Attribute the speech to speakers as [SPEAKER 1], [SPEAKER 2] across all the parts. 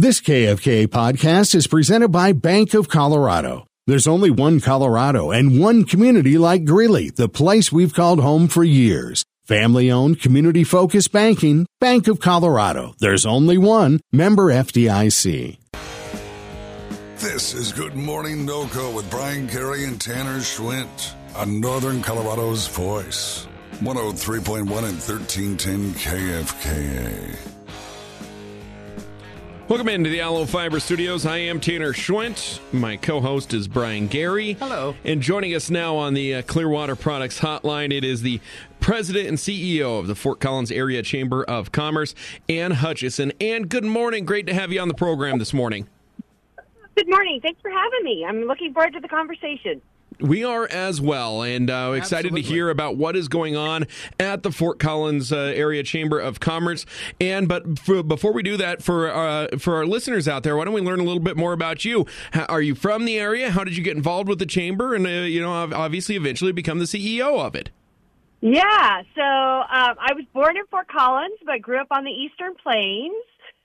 [SPEAKER 1] This KFK podcast is presented by Bank of Colorado. There's only one Colorado and one community like Greeley, the place we've called home for years. Family-owned, community-focused banking, Bank of Colorado. There's only one. Member FDIC.
[SPEAKER 2] This is Good Morning NoCo with Brian Carey and Tanner Schwint on Northern Colorado's Voice. 103.1 and 1310 KFKA.
[SPEAKER 3] Welcome into the Allo Fiber Studios. I am Tanner Schwint. My co-host is Brian Gary.
[SPEAKER 4] Hello.
[SPEAKER 3] And joining us now on the Clearwater Products Hotline, it is the President and CEO of the Fort Collins Area Chamber of Commerce, Ann Hutchison. Ann, good morning. Great to have you on the program this morning.
[SPEAKER 5] Good morning. Thanks for having me. I'm looking forward to the conversation.
[SPEAKER 3] We are as well, and excited to hear about what is going on at the Fort Collins Area Chamber of Commerce. Before we do that, for our listeners out there, why don't we learn a little bit more about you? Are you from the area? How did you get involved with the chamber? And obviously, eventually become the CEO of it.
[SPEAKER 5] Yeah. So I was born in Fort Collins, but grew up on the Eastern Plains.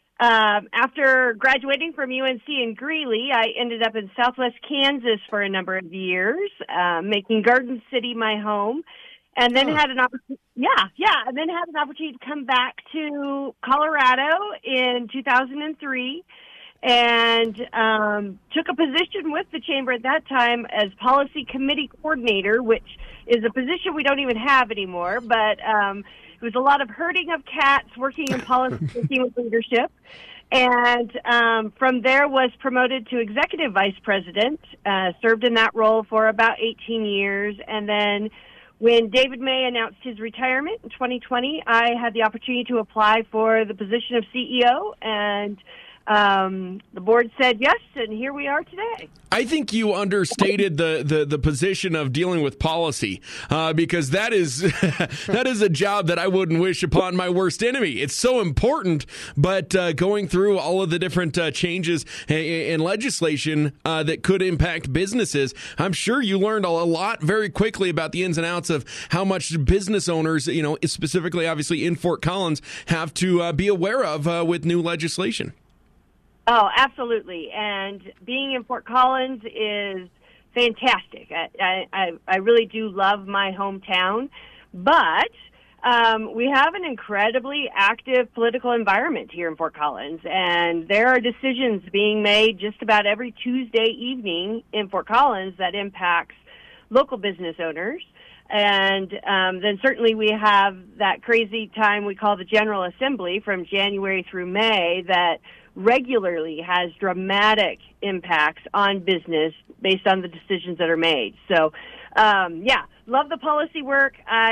[SPEAKER 5] After graduating from UNC in Greeley, I ended up in Southwest Kansas for a number of years, making Garden City my home, and then had an opportunity. And then had an opportunity to come back to Colorado in 2003, and took a position with the chamber at that time as policy committee coordinator, which is a position we don't even have anymore, but. It was a lot of herding of cats, working in policy, working with leadership. And from there was promoted to executive vice president, served in that role for about 18 years. And then when David May announced his retirement in 2020, I had the opportunity to apply for the position of CEO, and the board said yes, and here we are today.
[SPEAKER 3] I think you understated the position of dealing with policy, because that is that is a job that I wouldn't wish upon my worst enemy. It's so important, but going through all of the different changes in legislation that could impact businesses, I'm sure you learned a lot very quickly about the ins and outs of how much business owners, specifically obviously in Fort Collins, have to be aware of with new legislation.
[SPEAKER 5] Oh, absolutely. And being in Fort Collins is fantastic. I really do love my hometown, but we have an incredibly active political environment here in Fort Collins, and there are decisions being made just about every Tuesday evening in Fort Collins that impacts local business owners. And then certainly we have that crazy time we call the General Assembly from January through May that regularly has dramatic impacts on business based on the decisions that are made. So, love the policy work.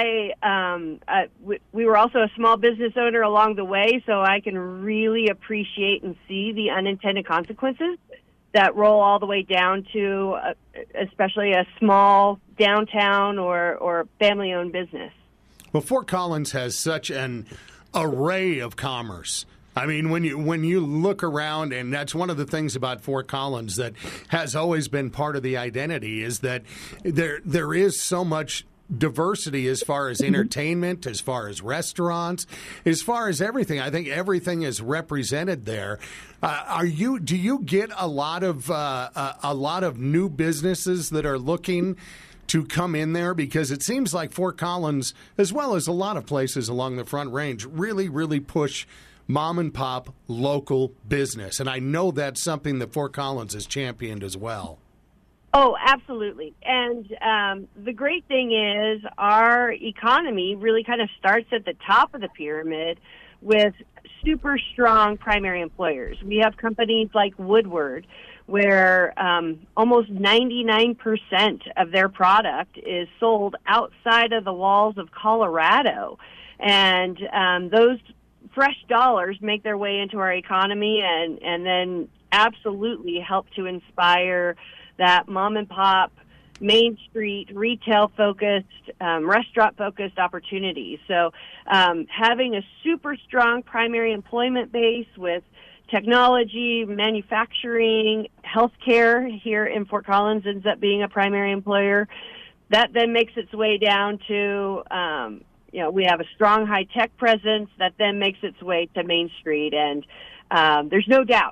[SPEAKER 5] We were also a small business owner along the way, so I can really appreciate and see the unintended consequences that roll all the way down to especially a small downtown or family-owned business.
[SPEAKER 4] Well, Fort Collins has such an array of commerce. I mean, when you look around, and that's one of the things about Fort Collins that has always been part of the identity, is that there is so much diversity as far as entertainment, as far as restaurants, as far as everything. I think everything is represented there. Do you get a lot of new businesses that are looking to come in there? Because it seems like Fort Collins, as well as a lot of places along the Front Range, really, really push mom and pop local business. And I know that's something that Fort Collins has championed as well.
[SPEAKER 5] Oh, absolutely. And the great thing is our economy really kind of starts at the top of the pyramid with super strong primary employers. We have companies like Woodward, where almost 99% of their product is sold outside of the walls of Colorado. And those fresh dollars make their way into our economy and then absolutely help to inspire that mom and pop, Main Street, retail-focused, restaurant-focused opportunities. So having a super strong primary employment base with technology, manufacturing, healthcare here in Fort Collins ends up being a primary employer. That then makes its way down to, we have a strong high-tech presence that then makes its way to Main Street. And there's no doubt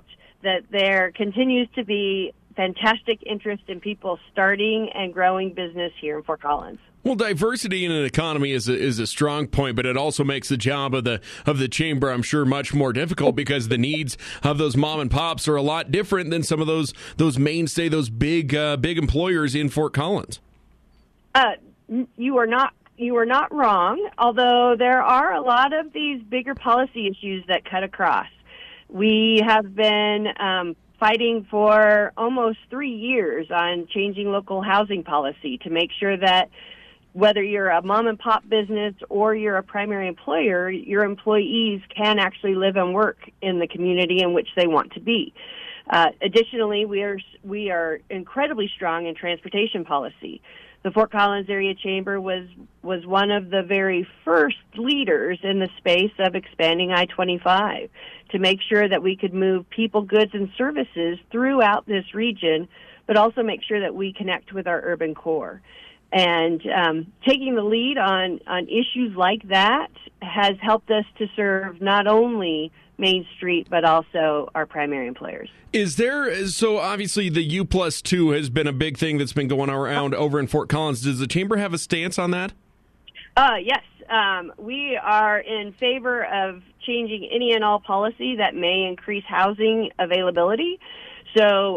[SPEAKER 5] that there continues to be fantastic interest in people starting and growing business here in Fort Collins.
[SPEAKER 3] Well, diversity in an economy is a strong point, but it also makes the job of the chamber, I'm sure, much more difficult because the needs of those mom and pops are a lot different than some of those mainstay, those big employers in Fort Collins.
[SPEAKER 5] You are not wrong. Although there are a lot of these bigger policy issues that cut across. We have been fighting for almost 3 years on changing local housing policy to make sure that whether you're a mom and pop business or you're a primary employer, your employees can actually live and work in the community in which they want to be. Additionally, we are incredibly strong in transportation policy. The Fort Collins Area Chamber was one of the very first leaders in the space of expanding I-25 to make sure that we could move people, goods, and services throughout this region, but also make sure that we connect with our urban core. And taking the lead on issues like that has helped us to serve not only Main Street, but also our primary employers.
[SPEAKER 3] So obviously the U+2 has been a big thing that's been going around over in Fort Collins. Does the Chamber have a stance on that?
[SPEAKER 5] Yes. We are in favor of changing any and all policy that may increase housing availability. So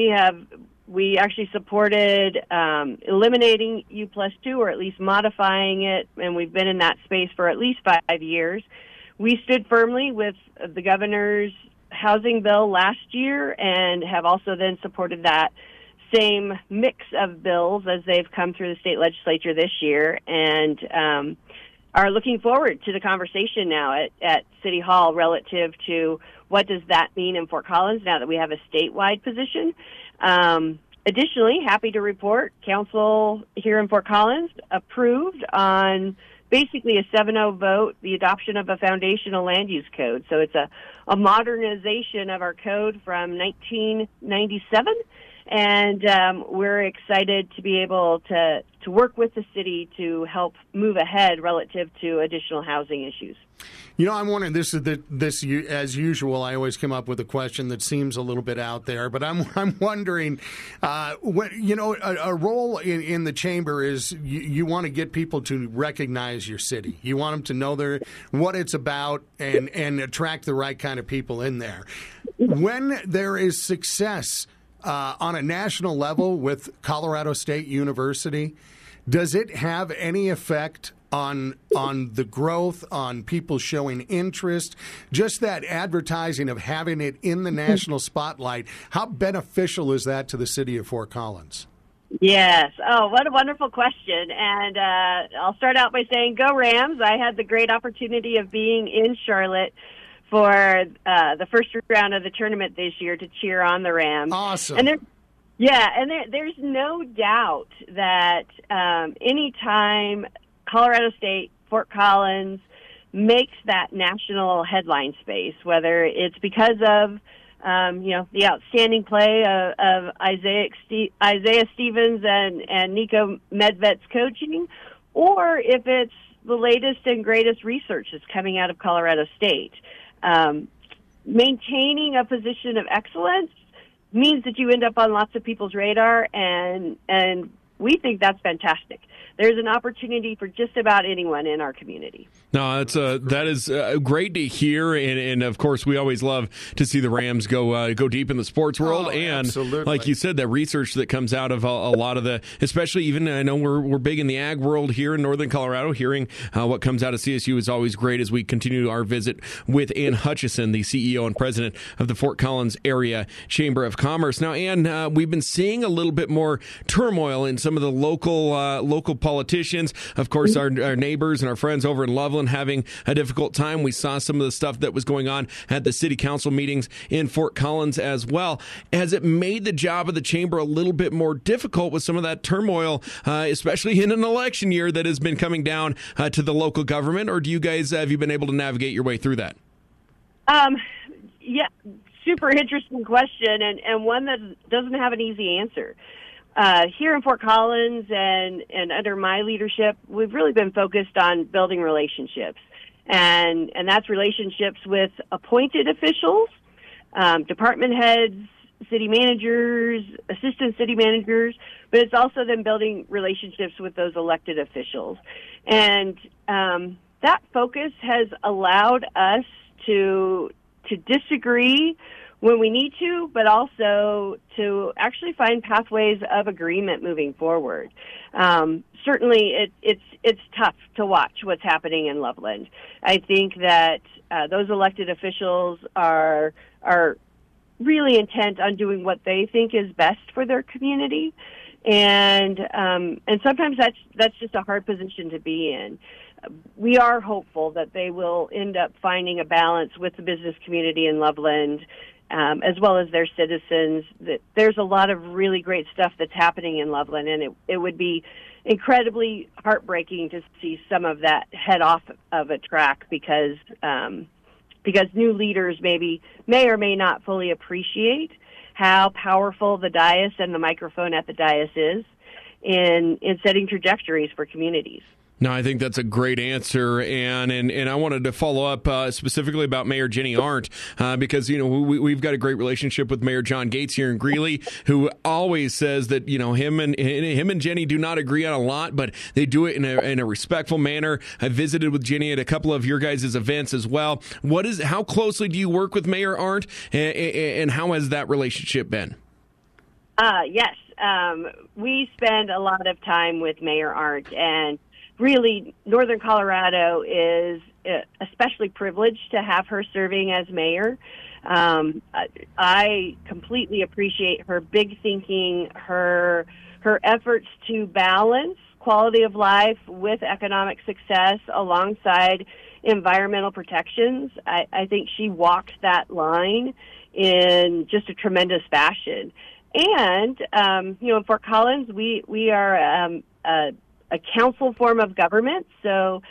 [SPEAKER 5] we actually supported eliminating U+2 or at least modifying it, and we've been in that space for at least 5 years. We stood firmly with the governor's housing bill last year and have also then supported that same mix of bills as they've come through the state legislature this year, and are looking forward to the conversation now at City Hall relative to what does that mean in Fort Collins now that we have a statewide position. Additionally, happy to report Council here in Fort Collins approved on basically a 7-0 vote the adoption of a foundational land use code. So it's a modernization of our code from 1997, and we're excited to be able to work with the city to help move ahead relative to additional housing issues.
[SPEAKER 4] You know, I'm wondering, this as usual, I always come up with a question that seems a little bit out there, but I'm wondering, a role in the chamber is you want to get people to recognize your city. You want them to know what it's about and attract the right kind of people in there. When there is success on a national level with Colorado State University, does it have any effect on the growth, on people showing interest, just that advertising of having it in the national spotlight? How beneficial is that to the city of Fort Collins?
[SPEAKER 5] Yes. Oh, what a wonderful question. And I'll start out by saying go Rams. I had the great opportunity of being in Charlotte for the first round of the tournament this year to cheer on the Rams.
[SPEAKER 4] Awesome.
[SPEAKER 5] And there's no doubt that anytime Colorado State, Fort Collins makes that national headline space, whether it's because of the outstanding play of Isaiah Stevens and Nico Medved's coaching, or if it's the latest and greatest research that's coming out of Colorado State. Maintaining a position of excellence means that you end up on lots of people's radar, and we think that's fantastic. There's an opportunity for just about anyone in our community.
[SPEAKER 3] No, that is great to hear, and of course, we always love to see the Rams go deep in the sports world, and
[SPEAKER 4] absolutely.
[SPEAKER 3] Like you said, that research that comes out of a lot of the, especially even I know we're big in the ag world here in Northern Colorado. Hearing what comes out of CSU is always great as we continue our visit with Ann Hutchison, the CEO and president of the Fort Collins Area Chamber of Commerce. Now, Ann, we've been seeing a little bit more turmoil in some of the local politicians. Of course, our neighbors and our friends over in Loveland having a difficult time. We saw some of the stuff that was going on at the city council meetings in Fort Collins as well. Has it made the job of the chamber a little bit more difficult with some of that turmoil, especially in an election year that has been coming down to the local government? Or have you been able to navigate your way through that?
[SPEAKER 5] Yeah, super interesting question, and one that doesn't have an easy answer. Here in Fort Collins and under my leadership, we've really been focused on building relationships. And that's relationships with appointed officials, department heads, city managers, assistant city managers, but it's also then building relationships with those elected officials. And that focus has allowed us to disagree when we need to, but also to actually find pathways of agreement moving forward. Certainly, it's tough to watch what's happening in Loveland. I think that those elected officials are really intent on doing what they think is best for their community, and sometimes that's just a hard position to be in. We are hopeful that they will end up finding a balance with the business community in Loveland, as well as their citizens. That there's a lot of really great stuff that's happening in Loveland, and it would be incredibly heartbreaking to see some of that head off of a track because new leaders may or may not fully appreciate how powerful the dais and the microphone at the dais is in setting trajectories for communities.
[SPEAKER 3] No, I think that's a great answer, and I wanted to follow up specifically about Mayor Jenny Arndt because we've got a great relationship with Mayor John Gates here in Greeley, who always says that him and Jenny do not agree on a lot, but they do it in a respectful manner. I visited with Jenny at a couple of your guys' events as well. How closely do you work with Mayor Arndt, and how has that relationship been?
[SPEAKER 5] Yes, we spend a lot of time with Mayor Arndt, and really, Northern Colorado is especially privileged to have her serving as mayor. I completely appreciate her big thinking, her efforts to balance quality of life with economic success alongside environmental protections. I think she walks that line in just a tremendous fashion. And, in Fort Collins, we are a council form of government. So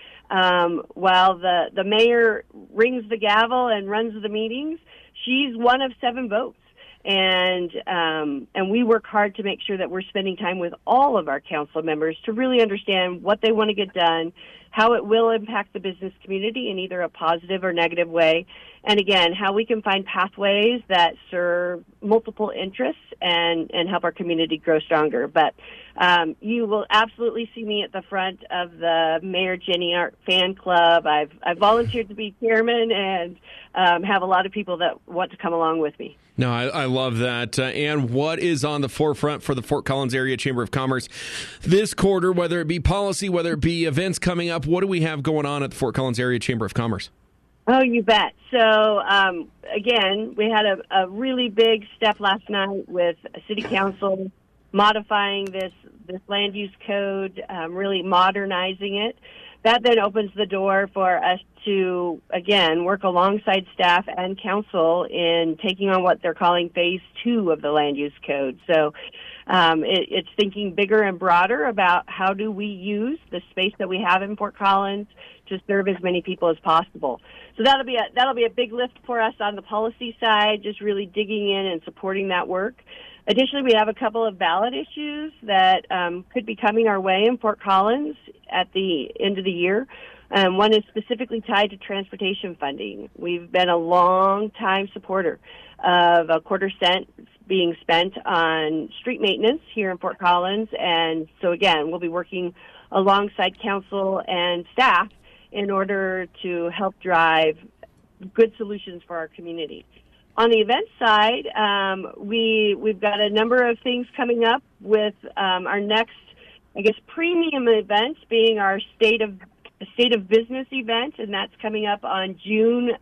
[SPEAKER 5] while the mayor rings the gavel and runs the meetings, she's one of 7 votes. And we work hard to make sure that we're spending time with all of our council members to really understand what they want to get done, how it will impact the business community in either a positive or negative way, and again, how we can find pathways that serve multiple interests and help our community grow stronger. But you will absolutely see me at the front of the Mayor Jenny Arndt fan club. I've volunteered to be chairman and have a lot of people that want to come along with me.
[SPEAKER 3] No, I love that. And what is on the forefront for the Fort Collins Area Chamber of Commerce this quarter, whether it be policy, whether it be events coming up? What do we have going on at the Fort Collins Area Chamber of Commerce?
[SPEAKER 5] Oh, you bet. So, again, we had a really big step last night with City Council modifying this land use code, really modernizing it. That then opens the door for us to, again, work alongside staff and council in taking on what they're calling phase 2 of the land use code. So it's thinking bigger and broader about how do we use the space that we have in Fort Collins to serve as many people as possible. So that'll be a big lift for us on the policy side, just really digging in and supporting that work. Additionally, we have a couple of ballot issues that could be coming our way in Fort Collins at the end of the year. One is specifically tied to transportation funding. We've been a long-time supporter of a $0.25 being spent on street maintenance here in Fort Collins. And so, again, we'll be working alongside council and staff in order to help drive good solutions for our community. On the event side, we've got a number of things coming up with our next, premium event being our State of Business event, and that's coming up on June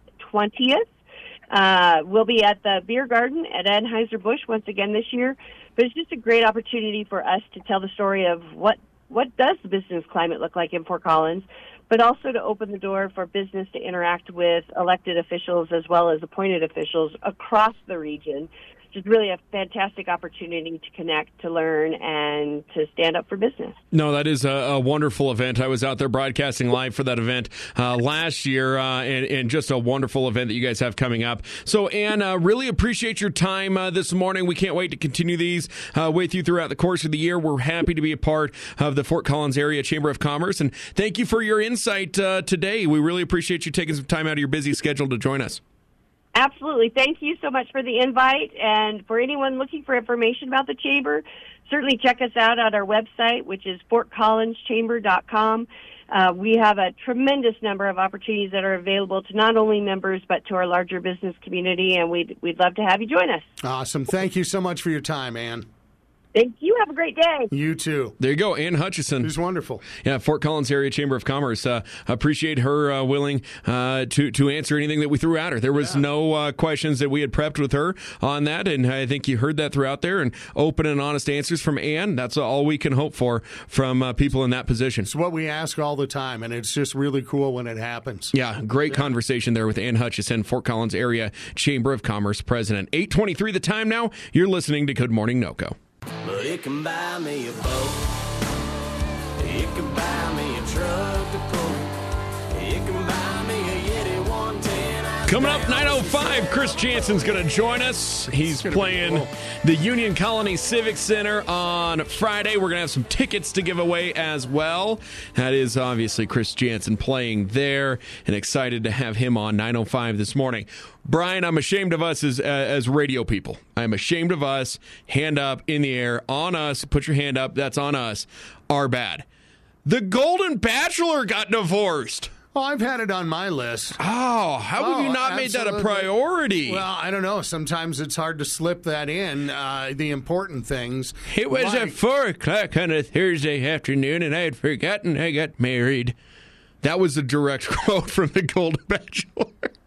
[SPEAKER 5] 20th. We'll be at the Beer Garden at Anheuser-Busch once again this year, but it's just a great opportunity for us to tell the story of what does the business climate look like in Fort Collins, but also to open the door for business to interact with elected officials as well as appointed officials across the region. Just really a fantastic opportunity to connect, to learn, and to stand up for business.
[SPEAKER 3] No, that is a wonderful event. I was out there broadcasting live for that event last year, and just a wonderful event that you guys have coming up. So, Ann, really appreciate your time this morning. We can't wait to continue these with you throughout the course of the year. We're happy to be a part of the Fort Collins Area Chamber of Commerce, and thank you for your insight today. We really appreciate you taking some time out of your busy schedule to join us.
[SPEAKER 5] Absolutely. Thank you so much for the invite. And for anyone looking for information about the Chamber, certainly check us out at our website, which is FortCollinschamber.com. We have a tremendous number of opportunities that are available to not only members, but to our larger business community, and we'd love to have you join us.
[SPEAKER 4] Awesome. Thank you so much for your time, Ann.
[SPEAKER 5] Thank you. Have a great day.
[SPEAKER 4] You too.
[SPEAKER 3] There you go, Ann Hutchison.
[SPEAKER 4] It was wonderful.
[SPEAKER 3] Yeah, Fort Collins Area Chamber of Commerce. Appreciate her willing to answer anything that we threw at her. There was no questions that we had prepped with her on that, and I think you heard that throughout there. And open and honest answers from Ann. That's all we can hope for from people in that position.
[SPEAKER 4] It's what we ask all the time, and it's just really cool when it happens.
[SPEAKER 3] Yeah, great conversation there with Ann Hutchison, Fort Collins Area Chamber of Commerce president. 8:23 the time now. You're listening to Good Morning NoCo.
[SPEAKER 6] But it can buy me a boat. It can buy me a truck to pull. It can buy me a Yeti 110.
[SPEAKER 3] Coming up, 9:05, Chris Jansen's going to join us. He's playing the Union Colony Civic Center on Friday. We're going to have some tickets to give away as well. That is obviously Chris Jansen playing there, and excited to have him on 9:05 this morning. Brian, I'm ashamed of us as radio people. I'm ashamed of us. Hand up in the air on us. Put your hand up. That's on us. Our bad. The Golden Bachelor got divorced.
[SPEAKER 4] Oh, I've had it on my list.
[SPEAKER 3] Oh, how have you not made that a priority?
[SPEAKER 4] Well, I don't know. Sometimes it's hard to slip that in, the important things.
[SPEAKER 3] It was at 4 o'clock on a Thursday afternoon, and I had forgotten I got married. That was a direct quote from the Golden Bachelor.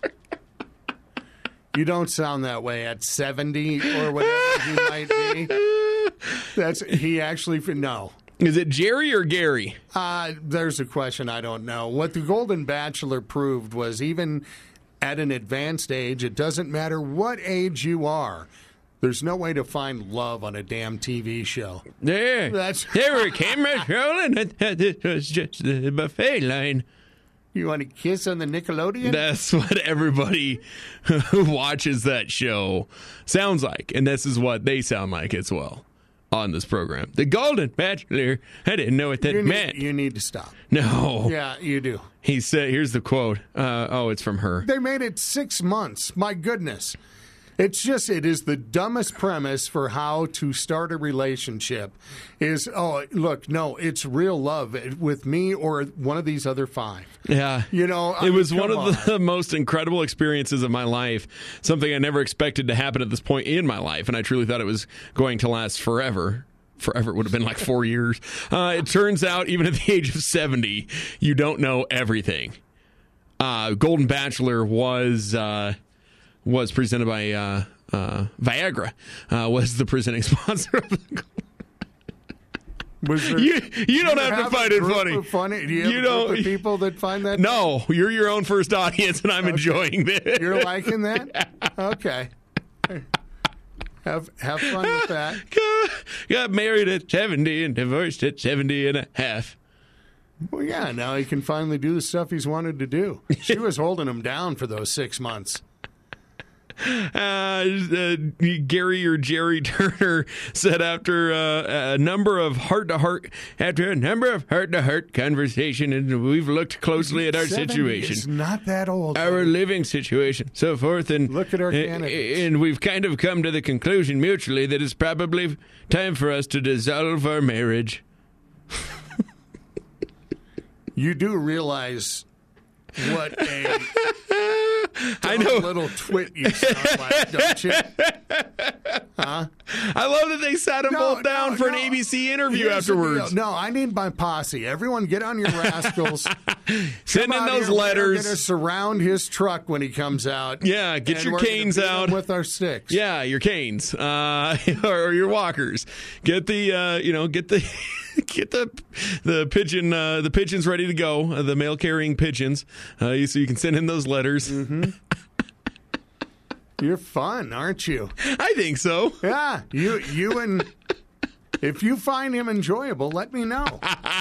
[SPEAKER 4] You don't sound that way at 70 or whatever he might be. He actually, no.
[SPEAKER 3] Is it Jerry or Gary?
[SPEAKER 4] There's a question I don't know. What the Golden Bachelor proved was even at an advanced age, it doesn't matter what age you are, there's no way to find love on a damn TV show.
[SPEAKER 3] There were cameras rolling. It was just the buffet line.
[SPEAKER 4] You want to kiss on the Nickelodeon?
[SPEAKER 3] That's what everybody who watches that show sounds like. And this is what they sound like as well on this program. The Golden Bachelor. I didn't know what that meant.
[SPEAKER 4] You need to stop.
[SPEAKER 3] No.
[SPEAKER 4] Yeah, you do.
[SPEAKER 3] He said, here's the quote. It's from her.
[SPEAKER 4] They made it 6 months. My goodness. It is the dumbest premise for how to start a relationship is, it's real love with me or one of these other 5.
[SPEAKER 3] Yeah. It was one of the most incredible experiences of my life, something I never expected to happen at this point in my life, and I truly thought it was going to last forever. Forever would have been like 4 years. It turns out, even at the age of 70, you don't know everything. Golden Bachelor was presented by Viagra, was the presenting sponsor of the You don't have to find it funny.
[SPEAKER 4] Do you have a group of people that find that?
[SPEAKER 3] No, you're your own first audience, and I'm enjoying this.
[SPEAKER 4] You're liking that? Yeah. Okay. Have fun with that.
[SPEAKER 3] Got married at 70 and divorced at 70 and a half.
[SPEAKER 4] Well, yeah, now he can finally do the stuff he's wanted to do. She was holding him down for those 6 months.
[SPEAKER 3] Gary or Jerry Turner said after a number of heart-to-heart conversation, and we've looked closely at our situation.
[SPEAKER 4] It's not that old.
[SPEAKER 3] Our living situation, so forth, and
[SPEAKER 4] look at our candidates.
[SPEAKER 3] And we've kind of come to the conclusion mutually that it's probably time for us to dissolve our marriage.
[SPEAKER 4] You do realize what a
[SPEAKER 3] I know
[SPEAKER 4] little twit you sound like, don't you? Huh?
[SPEAKER 3] I love that they sat them both down for an ABC interview afterwards.
[SPEAKER 4] No, I need my posse. Everyone get on your rascals.
[SPEAKER 3] Send in those letters.
[SPEAKER 4] We're going to surround his truck when he comes out.
[SPEAKER 3] Yeah, get your canes out.
[SPEAKER 4] With our sticks.
[SPEAKER 3] Yeah, your canes. Or your walkers. Get the, get the pigeon, the pigeons ready to go, the mail carrying pigeons, so you can send in those letters.
[SPEAKER 4] Mm-hmm. You're fun, aren't you?
[SPEAKER 3] I think so.
[SPEAKER 4] Yeah, you and if you find him enjoyable, let me know.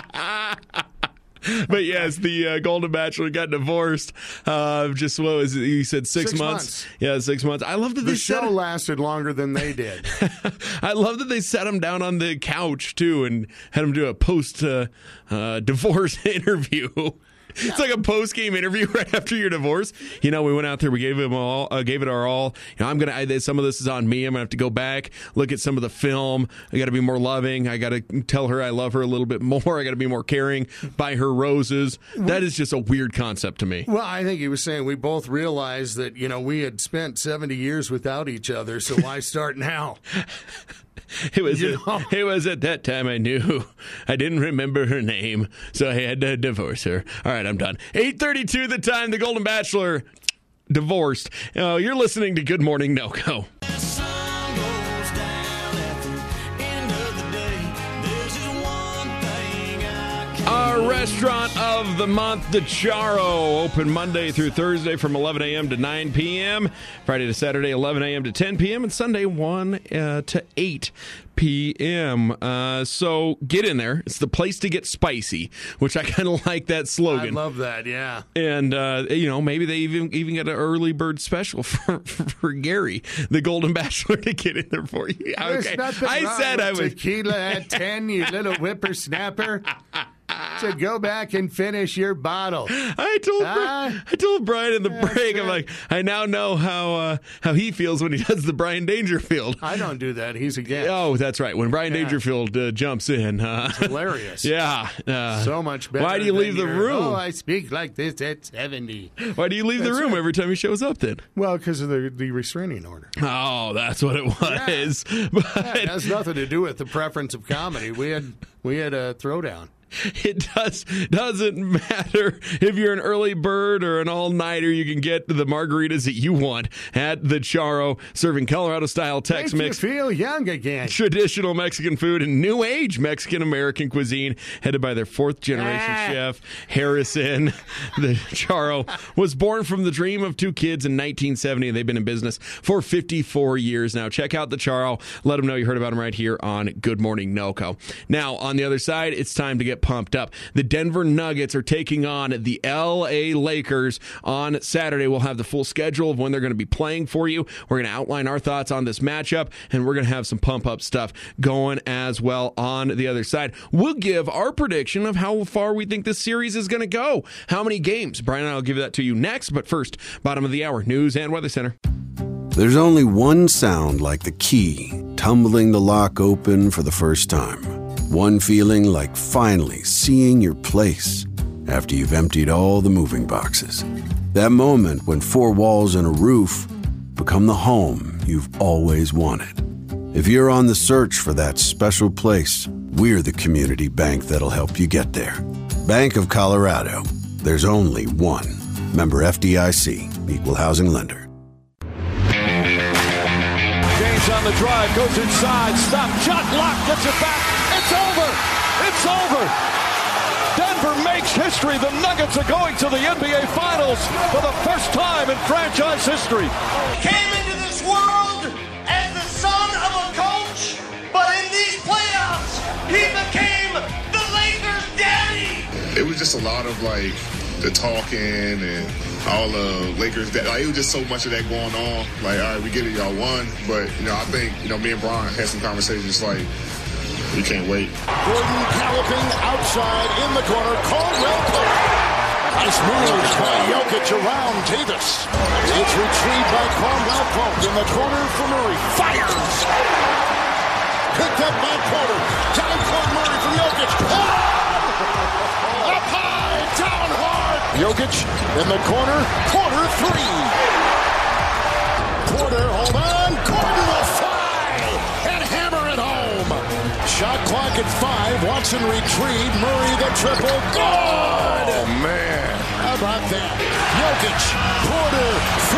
[SPEAKER 3] But yes, the Golden Bachelor got divorced. Just what was it? You said 6 months. Yeah, 6 months. I love that
[SPEAKER 4] the show lasted longer than they did.
[SPEAKER 3] I love that they sat him down on the couch too and had him do a post divorce interview. It's like a post-game interview right after your divorce. We went out there, we gave it our all. Some of this is on me. I'm gonna have to go back, look at some of the film. I got to be more loving. I got to tell her I love her a little bit more. I got to be more caring. Buy her roses. That is just a weird concept to me.
[SPEAKER 4] Well, I think he was saying we both realized that we had spent 70 years without each other, so why start now?
[SPEAKER 3] It was at that time I knew I didn't remember her name, so I had to divorce her. All right, I'm done. 8:32 the time, the Golden Bachelor divorced. You're listening to Good Morning NoCo. Our restaurant of the month, the Charo, open Monday through Thursday from 11 a.m. to 9 p.m., Friday to Saturday, 11 a.m. to 10 p.m., and Sunday, 1 to 8 p.m. So get in there. It's the place to get spicy, which I kind of like that slogan.
[SPEAKER 4] I love that, yeah.
[SPEAKER 3] And, maybe they even get an early bird special for Gary, the Golden Bachelor, to get in there for you. Okay. I said I was.
[SPEAKER 4] Tequila at 10, you little whippersnapper. To go back and finish your bottle.
[SPEAKER 3] I told Brian in the break, I'm like, I now know how he feels when he does the Brian Dangerfield.
[SPEAKER 4] I don't do that. He's a guest.
[SPEAKER 3] Oh, that's right. When Brian Dangerfield jumps in.
[SPEAKER 4] It's hilarious.
[SPEAKER 3] Yeah.
[SPEAKER 4] So much better.
[SPEAKER 3] Why do you leave the room?
[SPEAKER 4] Oh, I speak like this at 70.
[SPEAKER 3] Why do you leave the room every time he shows up then?
[SPEAKER 4] Well, because of the restraining order.
[SPEAKER 3] Oh, that's what it was.
[SPEAKER 4] Yeah. It has nothing to do with the preference of comedy. We had a throwdown.
[SPEAKER 3] It doesn't matter if you're an early bird or an all-nighter. You can get the margaritas that you want at the Charo, serving Colorado-style Tex-Mex.
[SPEAKER 4] Make you feel young again.
[SPEAKER 3] Traditional Mexican food and new-age Mexican-American cuisine, headed by their fourth-generation chef, Harrison. The Charo was born from the dream of two kids in 1970, and they've been in business for 54 years now. Check out the Charo. Let them know you heard about them right here on Good Morning NoCo. Now, on the other side, it's time to get pumped up. The Denver Nuggets are taking on the LA Lakers on Saturday. We'll have the full schedule of when they're going to be playing for you. We're going to outline our thoughts on this matchup, and we're going to have some pump-up stuff going as well on the other side. We'll give our prediction of how far we think this series is going to go. How many games? Brian and I will give that to you next, but first, bottom of the hour, News and Weather Center.
[SPEAKER 7] There's only one sound like the key tumbling the lock open for the first time. One feeling like finally seeing your place after you've emptied all the moving boxes. That moment when four walls and a roof become the home you've always wanted. If you're on the search for that special place, we're the community bank that'll help you get there. Bank of Colorado. There's only one. Member FDIC. Equal housing lender.
[SPEAKER 8] James on the drive, goes inside, stop, shot, blocked, gets it back. It's over. It's over. Denver makes history. The Nuggets are going to the NBA Finals for the first time in franchise history.
[SPEAKER 9] Came into this world as the son of a coach, but in these playoffs, he became the Lakers' daddy.
[SPEAKER 10] It was just a lot of the talking and all the Lakers. It was just so much of that going on. All right, we get it, y'all won. But, I think, me and Brian had some conversations we can't wait.
[SPEAKER 8] Gordon galloping outside in the corner. Caldwell Pope. Nice move by Jokic around Davis. It's retrieved by Caldwell Pope in the corner for Murray. Fires. Picked up by Porter. Down court Murray for Jokic. Up high, down hard. Jokic in the corner. Porter three. Porter, hold on. Gordon will fly and hammer it home. Shot clock at 5. Watson retrieved. Murray the triple. Good!
[SPEAKER 10] Oh, man.
[SPEAKER 8] How about that? Jokic. Porter.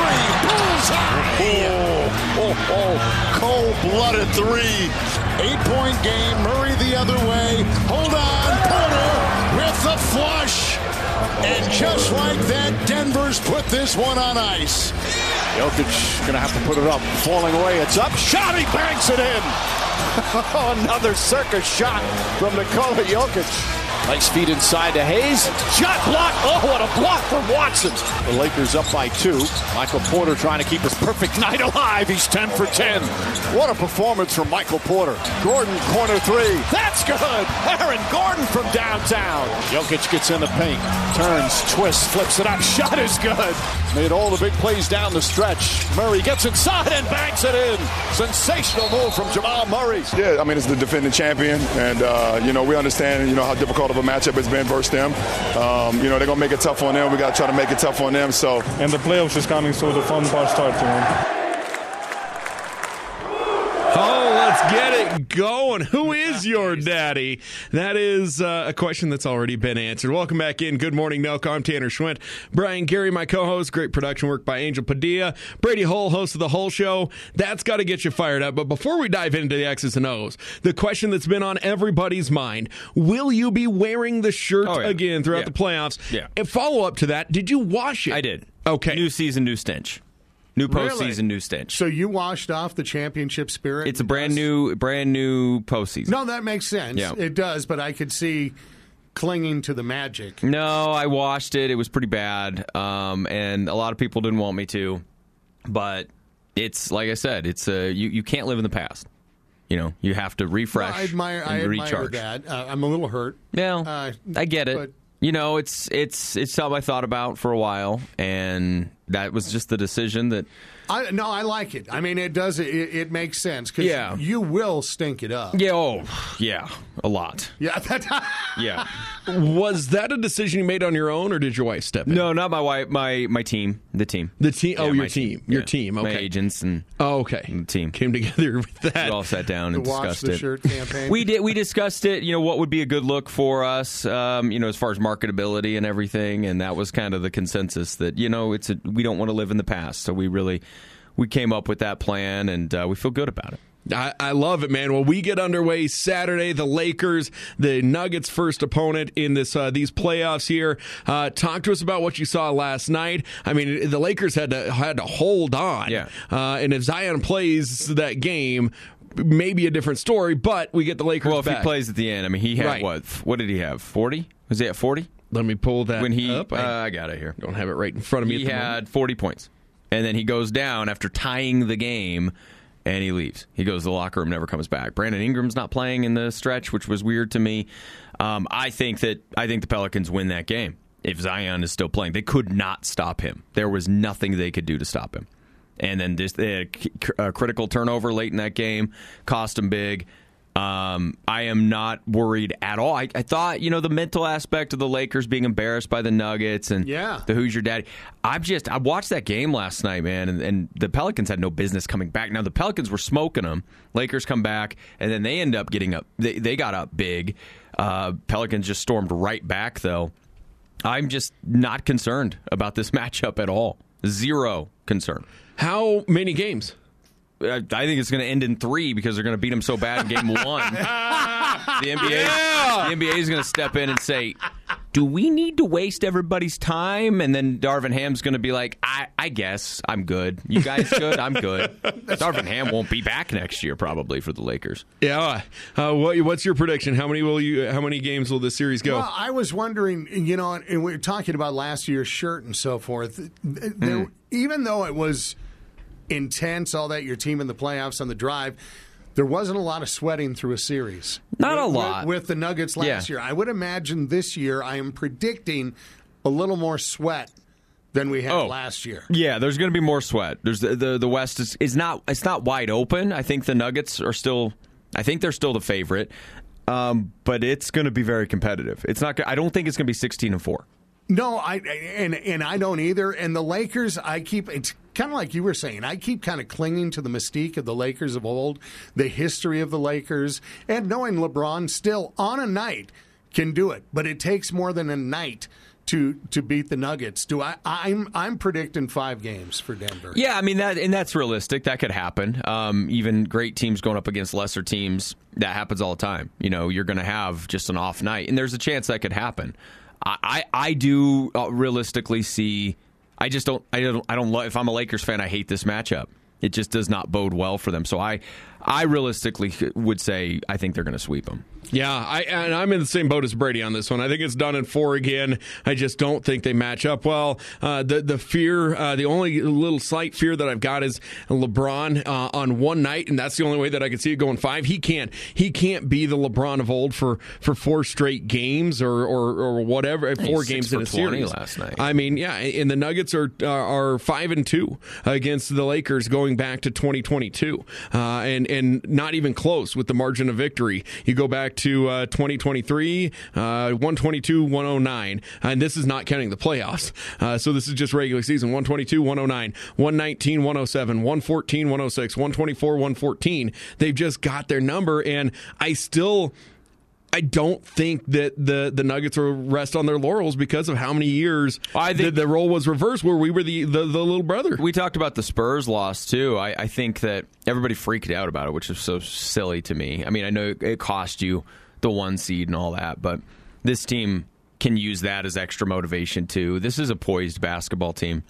[SPEAKER 8] 3. Bullseye. Cold-blooded 3. 8-point game. Murray the other way. Hold on. Porter with the flush. And just like that, Denver's put this one on ice. Jokic going to have to put it up. Falling away. It's up. Shot. He banks it in. Another circus shot from Nikola Jokic. Nice feed inside to Hayes. Shot block. Oh, what a block from Watson. The Lakers up by 2. Michael Porter trying to keep his perfect night alive. He's 10 for 10. What a performance from Michael Porter. Gordon, corner 3. That's good. Aaron Gordon from downtown. Jokic gets in the paint. Turns, twists, flips it up. Shot is good. Made all the big plays down the stretch. Murray gets inside and banks it in. Sensational move from Jamal Murray.
[SPEAKER 10] Yeah, I mean, it's the defending champion, and, we understand, how difficult of a matchup it's been versus them. They're going to make it tough on them. We got to try to make it tough on them. So.
[SPEAKER 11] And the playoffs is coming, so the fun part starts,
[SPEAKER 3] Oh, let's get it going. Who is your daddy? That is a question that's already been answered. Welcome back in. Good morning, Nelco. I'm Tanner Schwint. Brian Gary, my co-host. Great production work by Angel Padilla. Brady Hull, host of The Hull Show. That's got to get you fired up. But before we dive into the X's and O's, the question that's been on everybody's mind, will you be wearing the shirt again throughout the playoffs?
[SPEAKER 12] Yeah.
[SPEAKER 3] And follow up to that, did you wash it?
[SPEAKER 12] I did.
[SPEAKER 3] Okay.
[SPEAKER 12] New season, new stench. New postseason, new stench.
[SPEAKER 4] So you washed off the championship spirit?
[SPEAKER 12] It's a brand new postseason.
[SPEAKER 4] No, that makes sense.
[SPEAKER 12] Yeah.
[SPEAKER 4] It does, but I could see clinging to the magic.
[SPEAKER 12] No, I washed it. It was pretty bad, and a lot of people didn't want me to. But it's, like I said, it's you can't live in the past. You have to refresh and recharge.
[SPEAKER 4] I admire that. I'm a little hurt.
[SPEAKER 12] Yeah, I get it. But it's something I thought about for a while, and that was just the decision that.
[SPEAKER 4] I like it. I mean, it does. It makes sense because you will stink it up.
[SPEAKER 12] Yeah, a lot.
[SPEAKER 4] Yeah,
[SPEAKER 12] yeah.
[SPEAKER 3] Was that a decision you made on your own, or did your wife step in?
[SPEAKER 12] No, not my wife. My team. The team.
[SPEAKER 3] The team.
[SPEAKER 12] Yeah,
[SPEAKER 3] your team.
[SPEAKER 12] Team.
[SPEAKER 3] Your team. Okay.
[SPEAKER 12] My agents and.
[SPEAKER 3] Oh, okay.
[SPEAKER 12] The team
[SPEAKER 3] came together with that.
[SPEAKER 12] We all sat down and discussed
[SPEAKER 4] the
[SPEAKER 12] it.
[SPEAKER 4] Shirt campaign.
[SPEAKER 12] We did. We discussed it. What would be a good look for us? As far as marketability and everything, and that was kind of the consensus that we don't want to live in the past, so we came up with that plan, and we feel good about it.
[SPEAKER 3] I love it, man. Well, we get underway Saturday. The Lakers, the Nuggets' first opponent in these playoffs here. Talk to us about what you saw last night. I mean, the Lakers had to hold on.
[SPEAKER 12] Yeah.
[SPEAKER 3] And if Zion plays that game, maybe a different story, but we get the Lakers back.
[SPEAKER 12] Well, if he plays at the end, I mean, he had what did he have, 40? Was he at 40?
[SPEAKER 3] Let me pull that up.
[SPEAKER 12] I got it here.
[SPEAKER 3] Don't have it right in front of me.
[SPEAKER 12] He had 40 points. And then he goes down after tying the game, and he leaves. He goes to the locker room, never comes back. Brandon Ingram's not playing in the stretch, which was weird to me. I think the Pelicans win that game if Zion is still playing. They could not stop him. There was nothing they could do to stop him. And then they had a critical turnover late in that game, cost him big. I am not worried at all. I thought, the mental aspect of the Lakers being embarrassed by the Nuggets and the Who's Your Daddy. I watched that game last night, man, and the Pelicans had no business coming back. Now, the Pelicans were smoking them. Lakers come back, and then they end up getting up. They got up big. Pelicans just stormed right back, though. I'm just not concerned about this matchup at all. Zero concern.
[SPEAKER 3] How many games?
[SPEAKER 12] I think it's going to end in 3 because they're going to beat them so bad in game 1. The NBA is going to step in and say, do we need to waste everybody's time? And then Darvin Ham's going to be like, I guess I'm good. You guys good? I'm good. Darvin Ham won't be back next year probably for the Lakers.
[SPEAKER 3] Yeah. What's your prediction? How many games will this series go?
[SPEAKER 4] Well, I was wondering, and we were talking about last year's shirt and so forth. Even though it was intense, all that, your team in the playoffs on the drive, there wasn't a lot of sweating through a series.
[SPEAKER 12] Not a lot.
[SPEAKER 4] With the Nuggets last year. I would imagine this year I am predicting a little more sweat than we had last year.
[SPEAKER 12] Yeah, there's going to be more sweat. There's the West is not wide open. I think the Nuggets are still they're still the favorite. But it's going to be very competitive. It's not I don't think it's going to be 16-4.
[SPEAKER 4] No, I don't either. And the Lakers, it's kind of like you were saying, I keep kind of clinging to the mystique of the Lakers of old, the history of the Lakers, and knowing LeBron still on a night can do it. But it takes more than a night to beat the Nuggets. I'm predicting 5 games for Denver.
[SPEAKER 12] Yeah, I mean that's realistic. That could happen. Even great teams going up against lesser teams, that happens all the time. You're going to have just an off night, and there's a chance that could happen. I do realistically see. I don't love. If I'm a Lakers fan, I hate this matchup. It just does not bode well for them. So I I realistically would say I think they're going to sweep them.
[SPEAKER 3] Yeah, I'm in the same boat as Brady on this one. I think it's done in 4 again. I just don't think they match up well. The fear, the only little slight fear that I've got is LeBron on one night, and that's the only way that I can see it going 5. He can't be the LeBron of old for 4 straight games or whatever. 4 games in a series
[SPEAKER 12] last night.
[SPEAKER 3] I mean, yeah, and the Nuggets are 5-2 against the Lakers going back to 2022, and not even close with the margin of victory. You go back to 2023, 122-109, and this is not counting the playoffs. So this is just regular season. 122-109, 119-107, 114-106, 124-114. They've just got their number, and I don't think that the Nuggets will rest on their laurels because of how many years the role was reversed where we were the little brother.
[SPEAKER 12] We talked about the Spurs loss, too. I think that everybody freaked out about it, which is so silly to me. I mean, I know it cost you the 1 seed and all that, but this team can use that as extra motivation, too. This is a poised basketball team.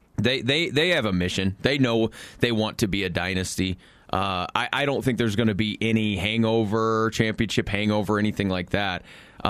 [SPEAKER 12] They have a mission. They know they want to be a dynasty. I don't think there's going to be any championship hangover, anything like that.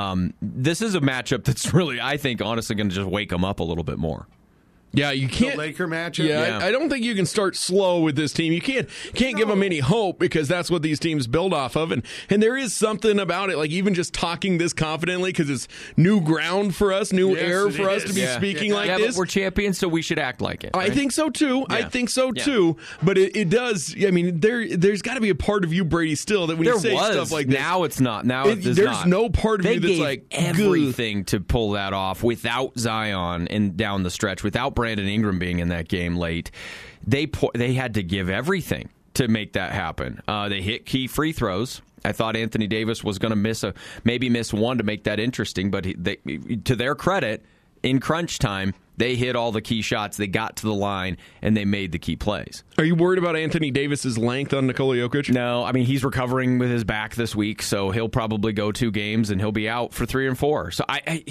[SPEAKER 12] This is a matchup that's really, I think, honestly going to just wake them up a little bit more.
[SPEAKER 3] Yeah, you can't.
[SPEAKER 4] The Laker matchup?
[SPEAKER 3] Yeah, I don't think you can start slow with this team. You can't give them any hope because that's what these teams build off of. And there is something about it, like even just talking this confidently because it's new ground for us, new air for us to be speaking like this.
[SPEAKER 12] Yeah, but we're champions, so we should act like it.
[SPEAKER 3] Right? I think so, too. Yeah. I think so, too. But it does. I mean, there's got to be a part of you, Brady, still, that when you say stuff like this.
[SPEAKER 12] Now it's not. Now
[SPEAKER 3] there's
[SPEAKER 12] not.
[SPEAKER 3] No part of you that's like
[SPEAKER 12] everything to pull that off without Zion and down the stretch, without Brandon Ingram being in that game late. They had to give everything to make that happen. They hit key free throws. I thought Anthony Davis was going to miss one to make that interesting, but to their credit, in crunch time, they hit all the key shots. They got to the line, and they made the key plays.
[SPEAKER 3] Are you worried about Anthony Davis's length on Nikola Jokic?
[SPEAKER 12] No. I mean, he's recovering with his back this week, so he'll probably go 2 games, and he'll be out for 3 and 4. So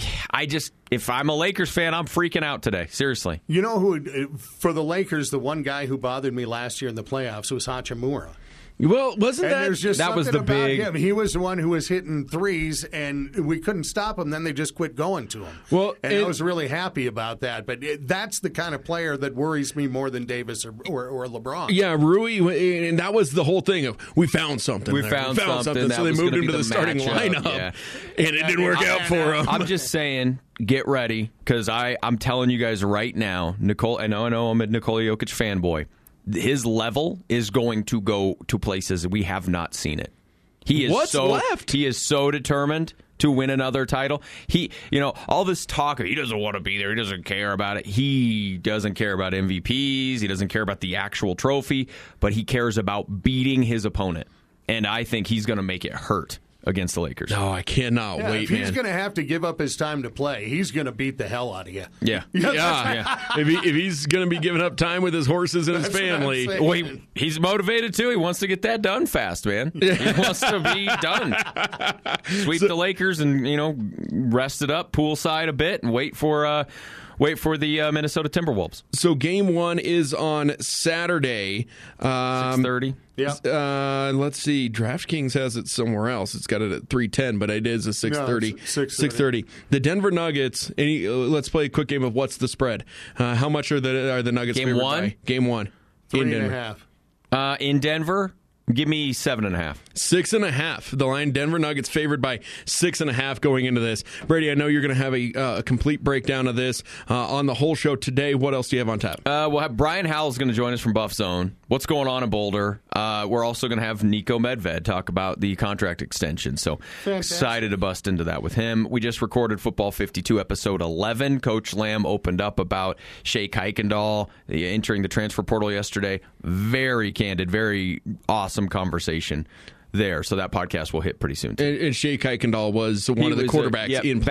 [SPEAKER 12] I just, if I'm a Lakers fan, I'm freaking out today. Seriously.
[SPEAKER 4] You know who, for the Lakers, the one guy who bothered me last year in the playoffs was Hachimura.
[SPEAKER 3] Well, wasn't that?
[SPEAKER 4] There's just
[SPEAKER 12] that was the big.
[SPEAKER 4] Him. He was the one who was hitting threes, and we couldn't stop him. Then they just quit going to him.
[SPEAKER 3] Well,
[SPEAKER 4] and I was really happy about that. But that's the kind of player that worries me more than Davis or LeBron.
[SPEAKER 3] Yeah, Rui, and that was the whole thing of we found something.
[SPEAKER 12] We found something.
[SPEAKER 3] So they moved him to the starting lineup, and it didn't work out for him.
[SPEAKER 12] I'm just saying, get ready because I'm telling you guys right now, I know I'm a Nikola Jokic fanboy. His level is going to go to places we have not seen it.
[SPEAKER 3] What's left?
[SPEAKER 12] He is so determined to win another title. All this talk of he doesn't want to be there, he doesn't care about it. He doesn't care about MVPs, he doesn't care about the actual trophy, but he cares about beating his opponent. And I think he's going to make it hurt against the Lakers.
[SPEAKER 3] No, I cannot wait,
[SPEAKER 4] if he's going to have to give up his time to play, he's going to beat the hell out of you.
[SPEAKER 12] Yeah.
[SPEAKER 3] If he's going to be giving up time with his horses and his family.
[SPEAKER 12] Well, he's motivated, too. He wants to get that done fast, man. He wants to be done. Sweep the Lakers and, rest it up poolside a bit and wait for the Minnesota Timberwolves.
[SPEAKER 3] So game 1 is on Saturday.
[SPEAKER 12] 6:30.
[SPEAKER 4] Yeah.
[SPEAKER 3] Let's see. DraftKings has it somewhere else. It's got it at 3:10, but it is a 6:30.
[SPEAKER 4] 6:30.
[SPEAKER 3] The Denver Nuggets. Let's play a quick game of what's the spread. How much are the Nuggets
[SPEAKER 12] game
[SPEAKER 3] favored
[SPEAKER 12] 1?
[SPEAKER 3] By? Game 1.
[SPEAKER 4] 3.5.
[SPEAKER 12] In Denver, give me 7.5.
[SPEAKER 3] 6.5. The line, Denver Nuggets favored by 6.5 going into this. Brady, I know you're going to have a complete breakdown of this on the whole show today. What else do you have on tap?
[SPEAKER 12] We'll have Brian Howell's going to join us from Buff Zone. What's going on in Boulder? We're also going to have Nico Medved talk about the contract extension. So excited to bust into that with him. We just recorded Football 52 episode 11. Coach Lamb opened up about Shea Kuykendall entering the transfer portal yesterday. Very candid, very awesome conversation there. So that podcast will hit pretty soon, too.
[SPEAKER 3] And Shea Kuykendall was one of the quarterbacks in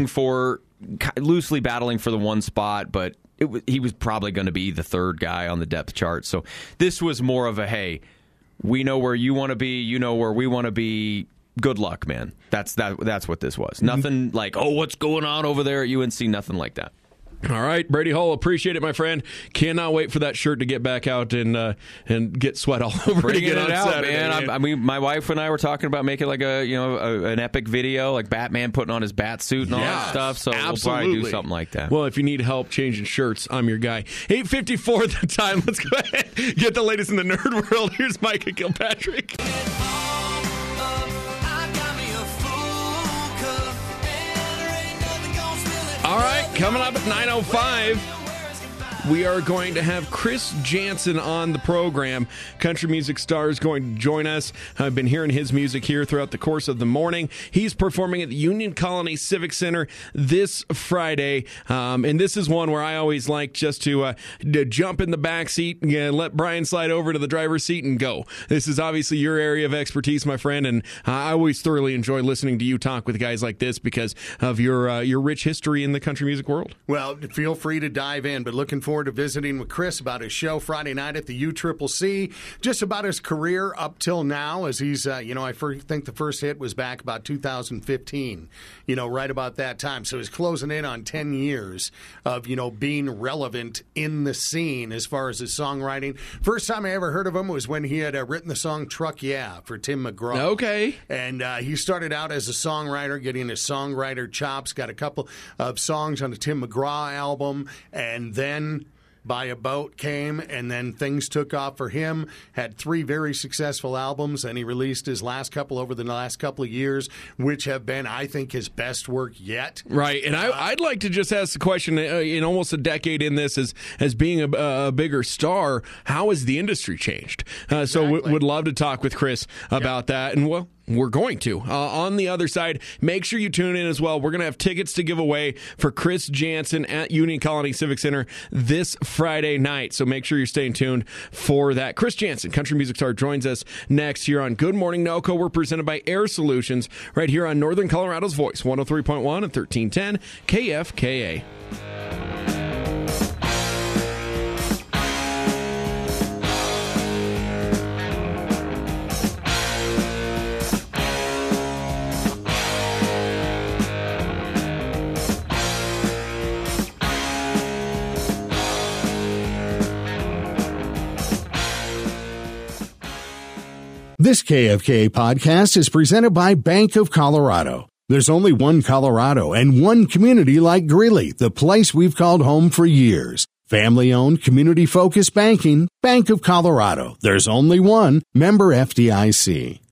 [SPEAKER 12] loosely battling for the one spot, but he was probably going to be the third guy on the depth chart. So this was more of a, hey, we know where you want to be, you know where we want to be. Good luck, man. That's what this was. Nothing like, what's going on over there at UNC? Nothing like that.
[SPEAKER 3] All right, Brady Hull, appreciate it, my friend. Cannot wait for that shirt to get back out and get sweat all over it again on Saturday.
[SPEAKER 12] Man. I mean, my wife and I were talking about making like an epic video, like Batman putting on his bat suit and all that stuff. So we'll probably do something like that.
[SPEAKER 3] Well, if you need help changing shirts, I'm your guy. 8:54 the time. Let's go ahead and get the latest in the nerd world. Here's Micah Kilpatrick. All right, coming up at 9:05, we are going to have Chris Janson on the program. Country music star is going to join us. I've been hearing his music here throughout the course of the morning. He's performing at the Union Colony Civic Center this Friday. And this is one where I always like just to jump in the back seat, let Brian slide over to the driver's seat and go. This is obviously your area of expertise, my friend, and I always thoroughly enjoy listening to you talk with guys like this because of your rich history in the country music world.
[SPEAKER 4] Well, feel free to dive in, but looking forward to visiting with Chris about his show Friday night at the UCCC, just about his career up till now, as he's, I think the first hit was back about 2015, right about that time. So he's closing in on 10 years of, being relevant in the scene as far as his songwriting. First time I ever heard of him was when he had written the song Truck Yeah for Tim McGraw.
[SPEAKER 3] Okay.
[SPEAKER 4] And he started out as a songwriter, getting his songwriter chops, got a couple of songs on the Tim McGraw album, and then By a Boat came, and then things took off for him. Had 3 very successful albums, and he released his last couple over the last couple of years, which have been, I think, his best work yet.
[SPEAKER 3] Right, and I'd like to just ask the question, in almost a decade in this, as being a bigger star, how has the industry changed? Exactly. So would love to talk with Chris about that, and well, we're going to. On the other side, make sure you tune in as well. We're going to have tickets to give away for Chris Janson at Union Colony Civic Center this Friday night. So make sure you're staying tuned for that. Chris Janson, country music star, joins us next here on Good Morning NOCO. We're presented by Air Solutions right here on Northern Colorado's Voice, 103.1 and 1310 KFKA.
[SPEAKER 1] This KFKA podcast is presented by Bank of Colorado. There's only one Colorado and one community like Greeley, the place we've called home for years. Family-owned, community-focused banking, Bank of Colorado. There's only one. Member FDIC.